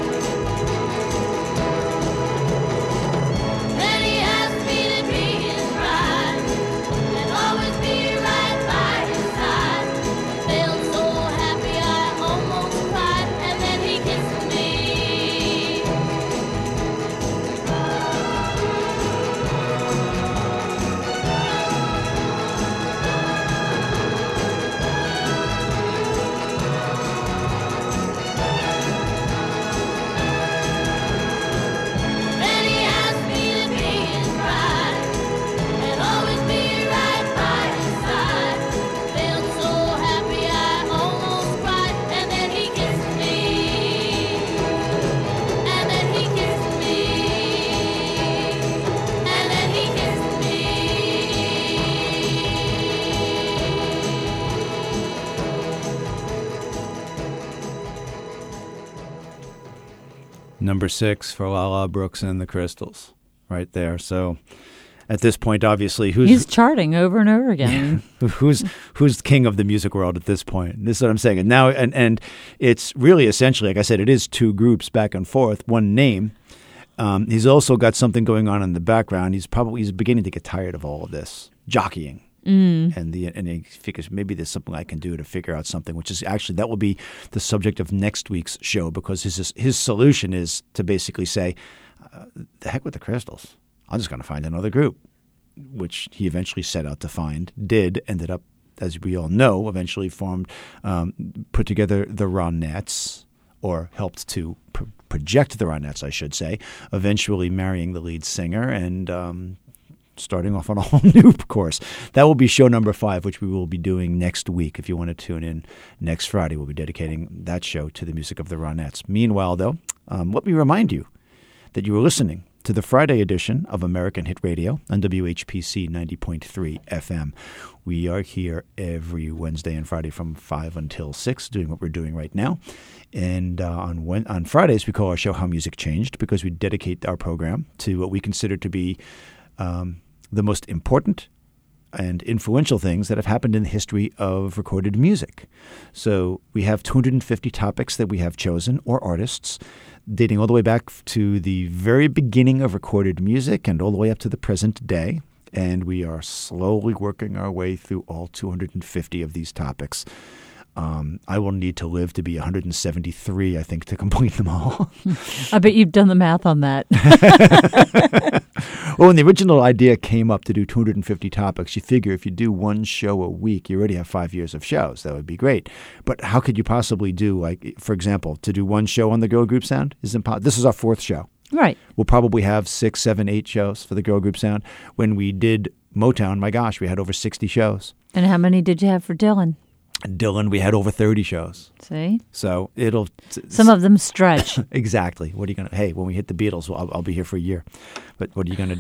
Speaker 7: Then he asked me to be his bride and always be right by his side. Felt so happy I almost cried, and then he kissed me. Then he asked me to be his bride and always be right by his side. Felt so happy I almost cried, and then he kissed me. And then he kissed me. And then he kissed me.
Speaker 2: Number six for Lala Brooks and the Crystals, right there. So at this point, obviously, who's
Speaker 3: He's charting over and over again.
Speaker 2: who's who's king of the music world at this point? This is what I'm saying. And now, and and it's really essentially, like I said, it is two groups back and forth, one name. Um, he's also got something going on in the background. He's probably he's beginning to get tired of all of this jockeying. Mm. And the and he figures maybe there's something I can do to figure out something, which is actually that will be the subject of next week's show, because his his solution is to basically say, uh, the heck with the Crystals. I'm just going to find another group, which he eventually set out to find, did, ended up, as we all know, eventually formed, um, put together the Ronettes, or helped to pr- project the Ronettes, I should say, eventually marrying the lead singer and um, starting off on a whole new course. That will be show number five, which we will be doing next week. If you want to tune in next Friday, we'll be dedicating that show to the music of the Ronettes. Meanwhile, though, um, let me remind you that you were listening to the Friday edition of American Hit Radio on W H P C ninety point three F M. We are here every Wednesday and Friday from five until six, doing what we're doing right now. And uh, on when, on Fridays, we call our show How Music Changed, because we dedicate our program to what we consider to be um, the most important and influential things that have happened in the history of recorded music. So we have two hundred fifty topics that we have chosen, or artists, dating all the way back to the very beginning of recorded music and all the way up to the present day. And we are slowly working our way through all two hundred fifty of these topics. Um, I will need to live to be one hundred seventy-three, I think, to complete them all.
Speaker 3: I bet you've done the math on that.
Speaker 2: Well, when the original idea came up to do two hundred fifty topics, you figure if you do one show a week, you already have five years of shows. That would be great. But how could you possibly do, like, for example, to do one show on the Girl Group Sound is impossible. This is our fourth show.
Speaker 3: Right.
Speaker 2: We'll probably have six, seven, eight shows for the Girl Group Sound. When we did Motown, my gosh, we had over sixty shows.
Speaker 3: And how many did you have for Dylan?
Speaker 2: Dylan, we had over thirty shows.
Speaker 3: See?
Speaker 2: So it'll...
Speaker 3: Some of them stretch.
Speaker 2: Exactly. What are you going to... Hey, when we hit the Beatles, well, I'll, I'll be here for a year. But what are you going to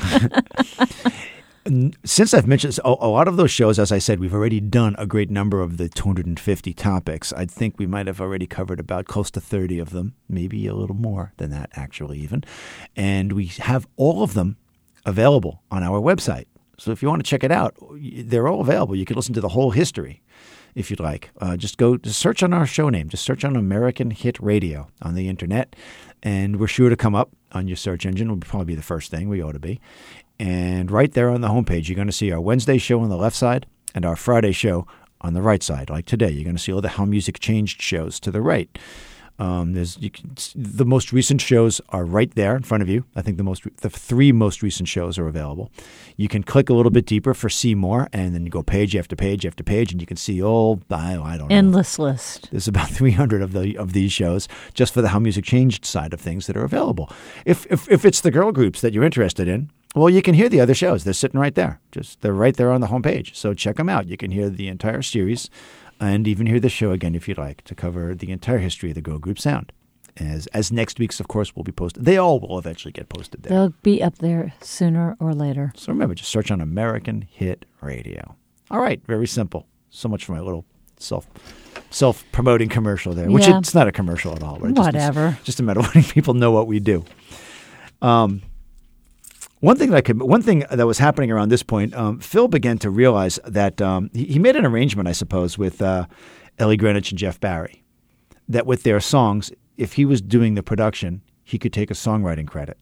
Speaker 2: do? Since I've mentioned a, a lot of those shows, as I said, we've already done a great number of the two hundred fifty topics. I think we might have already covered about close to thirty of them, maybe a little more than that, actually, even. And we have all of them available on our website. So if you want to check it out, they're all available. You can listen to the whole history if you'd like. Uh, just go just search on our show name. Just search on American Hit Radio on the internet, and we're sure to come up on your search engine. We'll probably be the first thing. We ought to be. And right there on the homepage, you're going to see our Wednesday show on the left side and our Friday show on the right side. Like today, you're going to see all the How Music Changed shows to the right. Um, there's you can, the most recent shows are right there in front of you. I think the most the three most recent shows are available. You can click a little bit deeper for see more, and then you go page after page after page, and you can see all I, I don't know.
Speaker 3: Endless list.
Speaker 2: There's about three hundred of the of these shows just for the How Music Changed side of things that are available. If if if it's the girl groups that you're interested in, well, you can hear the other shows. They're sitting right there. Just they're right there on the homepage. So check them out. You can hear the entire series. And even hear the show again if you'd like, to cover the entire history of the Girl Group Sound. As as next week's, of course, will be posted. They all will eventually get posted there.
Speaker 3: They'll be up there sooner or later.
Speaker 2: So remember, just search on American Hit Radio. All right, very simple. So much for my little self self promoting commercial there, which
Speaker 3: Yeah.
Speaker 2: it's not a commercial at all. Right?
Speaker 3: Whatever.
Speaker 2: Just, just a matter of letting people know what we do. Um. One thing that could, one thing that was happening around this point, um, Phil began to realize that um, he, he made an arrangement, I suppose, with uh, Ellie Greenwich and Jeff Barry, that with their songs, if he was doing the production, he could take a songwriting credit.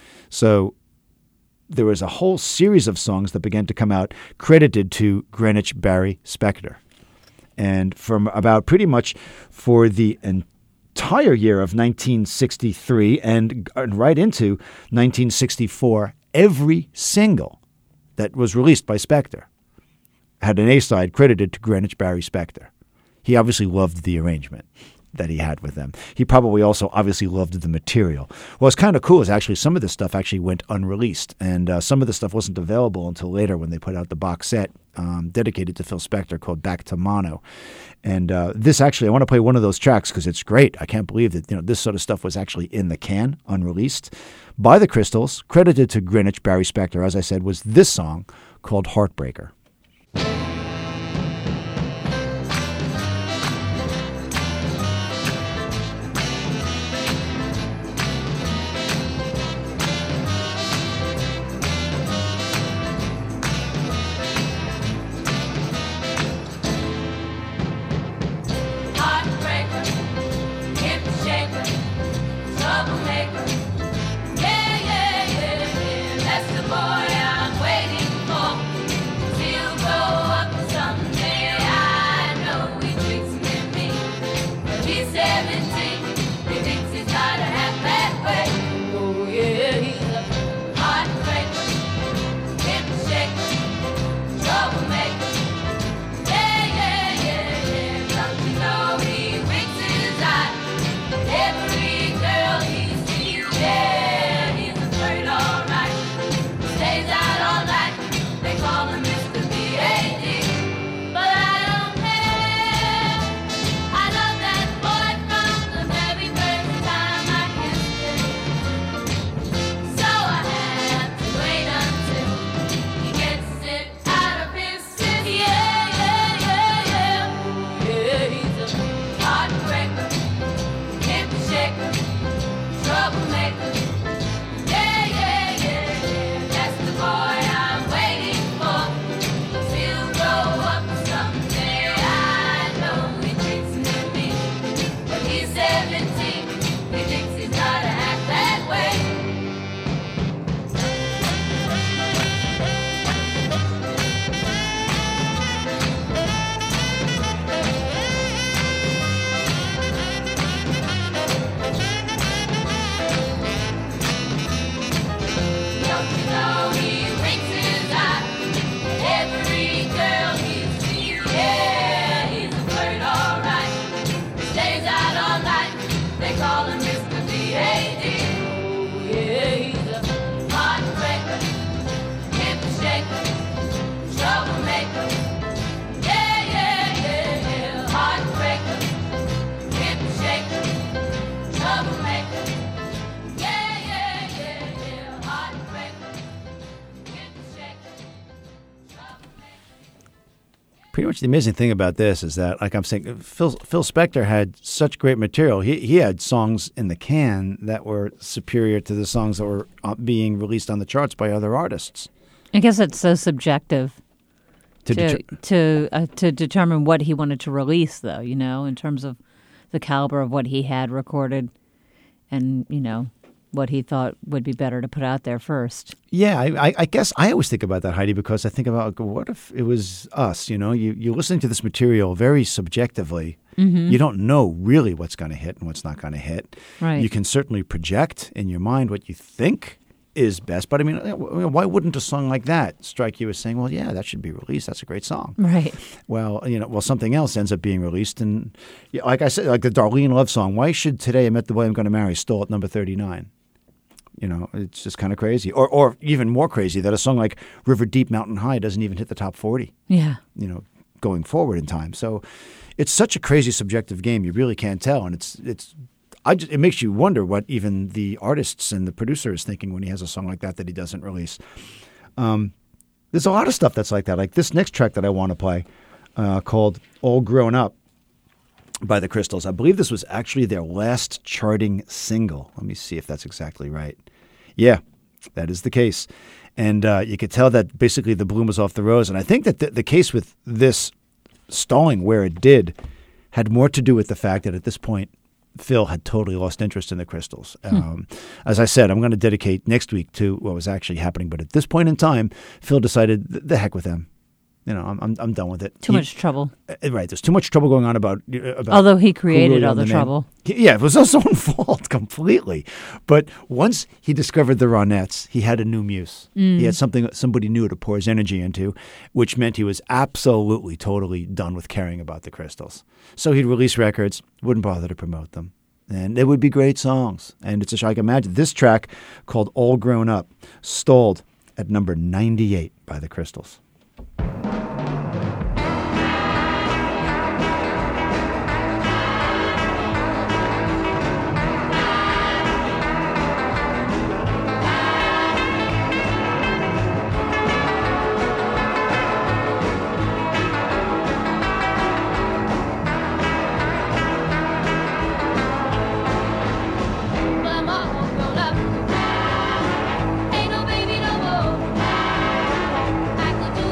Speaker 2: So there was a whole series of songs that began to come out credited to Greenwich, Barry, Spector, and from about pretty much for the entire year of nineteen sixty-three and, and right into nineteen sixty-four. Every single that was released by Spector had an A-side credited to Greenwich, Barry, Spector. He obviously loved the arrangement that he had with them. He probably also obviously loved the material. What's kind of cool is actually some of this stuff actually went unreleased, and uh, some of the stuff wasn't available until later when they put out the box set um, dedicated to Phil Spector called Back to Mono. And uh, this actually, I want to play one of those tracks because it's great. I can't believe that you know this sort of stuff was actually in the can, unreleased, by the Crystals, credited to Greenwich, Barry Spector, as I said, was this song called Heartbreaker.
Speaker 7: Heartbreaker, hip shaker, troublemaker. Yeah, yeah, yeah, yeah. That's the boy I'm waiting for. Feel
Speaker 2: Pretty much the amazing thing about this is that, like I'm saying, Phil, Phil Spector had such great material. He he had songs in the can that were superior to the songs that were uh, being released on the charts by other artists.
Speaker 3: I guess it's so subjective
Speaker 2: To
Speaker 3: to
Speaker 2: deter-
Speaker 3: to uh, to determine what he wanted to release, though. You know, in terms of the caliber of what he had recorded, and you know what he thought would be better to put out there first.
Speaker 2: Yeah, I, I, I guess I always think about that, Heidi, because I think about, like, what if it was us? You know, you, you're listening to this material very subjectively.
Speaker 3: Mm-hmm.
Speaker 2: You don't know really what's going to hit and what's not going to hit.
Speaker 3: Right.
Speaker 2: You can certainly project in your mind what you think is best. But, I mean, why wouldn't a song like that strike you as saying, well, yeah, that should be released. That's a great song.
Speaker 3: Right.
Speaker 2: Well, you know, well, something else ends up being released. And yeah, like I said, like the Darlene Love song, why should Today I Met the Boy I'm Going to Marry stall at number thirty-nine? You know, it's just kind of crazy. Or or even more crazy that a song like River Deep Mountain High doesn't even hit the top forty,
Speaker 3: Yeah.
Speaker 2: you know, going forward in time. So it's such a crazy subjective game. You really can't tell. And it's, it's, I just, it makes you wonder what even the artists and the producer is thinking when he has a song like that that he doesn't release. Um, there's a lot of stuff that's like that. Like this next track that I want to play uh, called All Grown Up by the Crystals. I believe this was actually their last charting single. Let me see if that's exactly right. Yeah, that is the case. And uh, you could tell that basically the bloom was off the rose. And I think that the, the case with this stalling where it did had more to do with the fact that at this point, Phil had totally lost interest in the Crystals.
Speaker 3: Hmm.
Speaker 2: Um, as I said, I'm going to dedicate next week to what was actually happening. But at this point in time, Phil decided, the, the heck with them. You know, I'm I'm, I'm done with it.
Speaker 3: Too
Speaker 2: He-
Speaker 3: much trouble.
Speaker 2: uh, Right. There's too much trouble going on about about.
Speaker 3: Although he
Speaker 2: who
Speaker 3: created
Speaker 2: wrote
Speaker 3: all
Speaker 2: the
Speaker 3: the
Speaker 2: name.
Speaker 3: trouble.
Speaker 2: He- Yeah, it was his own fault completely. But once he discovered the Ronettes, he had a new muse. He had something, somebody new to pour his energy into, which meant he was absolutely, totally done with caring about the Crystals. So he'd release records, wouldn't bother to promote them. And they would be great songs. And it's a shock. I can imagine this track called All Grown Up stalled at number ninety-eight by the Crystals.
Speaker 7: Well, I'm all grown up. Ain't no baby no more. I could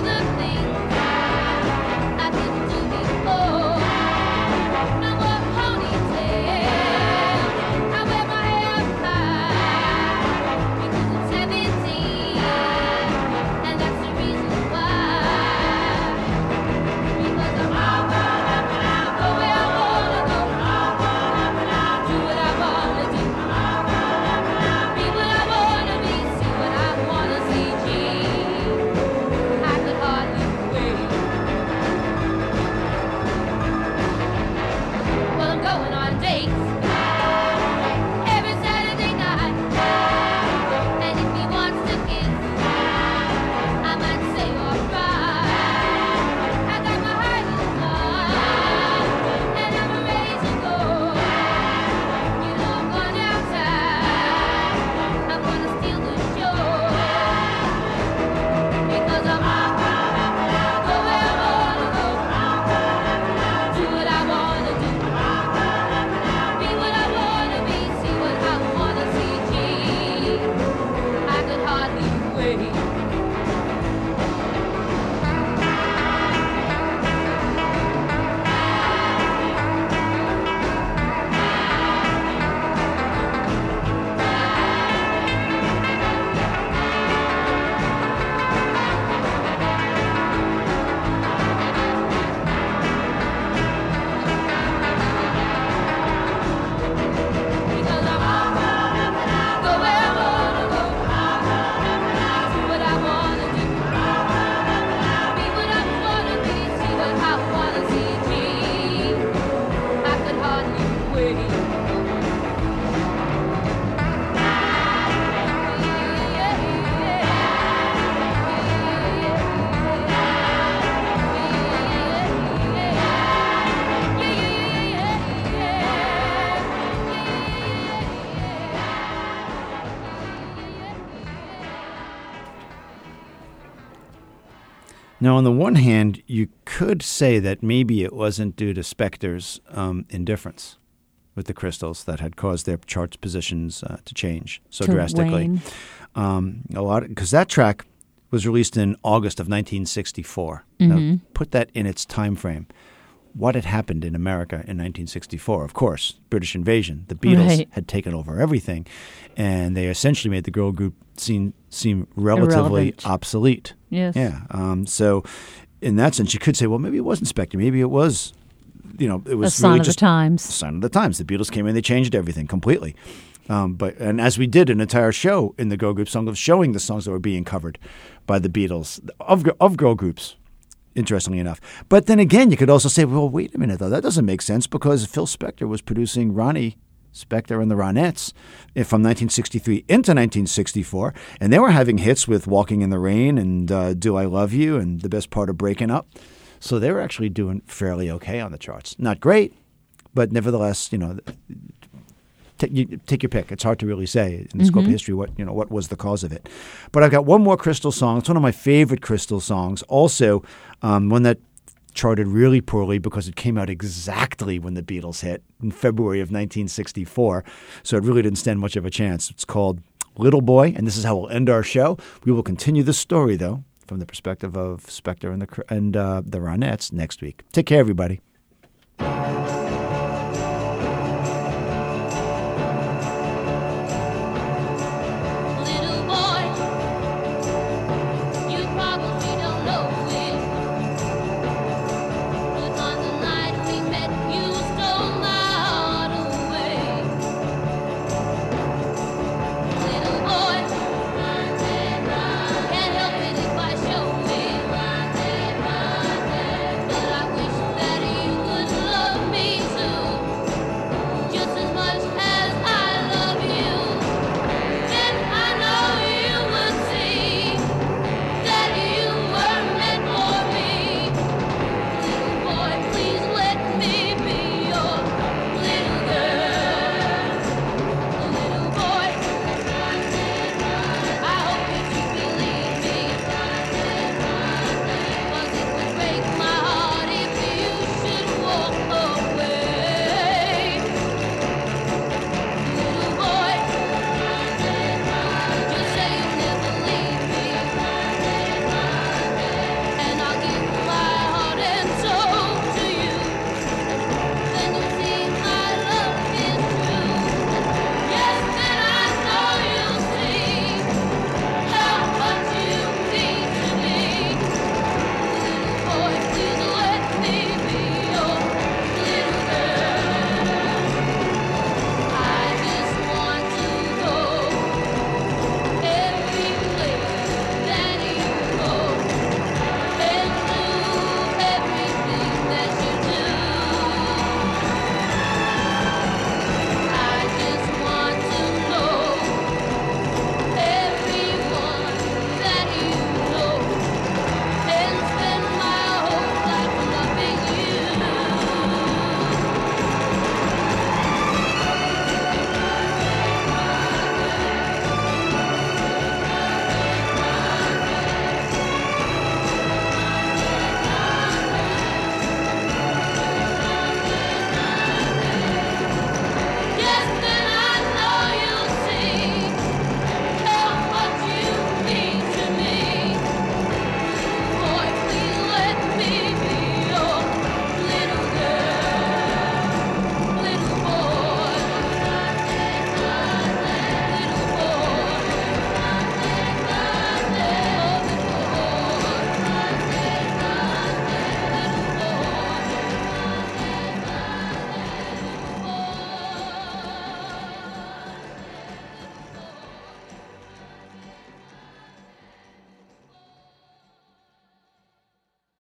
Speaker 2: Now, on the one hand, you could say that maybe it wasn't due to Spector's um, indifference with the Crystals that had caused their charts positions uh, to change so
Speaker 3: To
Speaker 2: drastically.
Speaker 3: wane.
Speaker 2: Um, a lot because that track was released in August of nineteen sixty-four.
Speaker 3: Mm-hmm.
Speaker 2: Now, put that in its time frame. What had happened in America in nineteen sixty-four? Of course, British invasion. The Beatles
Speaker 3: Right.
Speaker 2: had taken over everything, and they essentially made the girl group seem seem relatively
Speaker 3: Irrelevant.
Speaker 2: obsolete.
Speaker 3: Yes.
Speaker 2: Yeah. Um, so, in that sense, you could say, well, maybe it wasn't Spector. Maybe it was, you know, it
Speaker 3: A
Speaker 2: was
Speaker 3: sign
Speaker 2: really
Speaker 3: of
Speaker 2: just
Speaker 3: the times.
Speaker 2: sign of the times. The Beatles came in, they changed everything completely. Um, but and as we did an entire show in the girl group song of showing the songs that were being covered by the Beatles of of girl groups. Interestingly enough. But then again, you could also say, well, wait a minute, though. That doesn't make sense because Phil Spector was producing Ronnie Spector and the Ronettes from nineteen sixty-three into nineteen sixty-four, and they were having hits with Walking in the Rain and uh, Do I Love You and The Best Part of Breaking Up. So they were actually doing fairly okay on the charts. Not great, but nevertheless, you know, Take, you, take your pick. It's hard to really say in the scope of history what you know what was the cause of it. But I've got one more Crystal song. It's one of my favorite Crystal songs. Also, um, one that charted really poorly because it came out exactly when the Beatles hit in February of nineteen sixty-four. So it really didn't stand much of a chance. It's called Little Boy, and this is how we'll end our show. We will continue the story, though, from the perspective of Spector and the and uh, the Ronettes next week. Take care, everybody.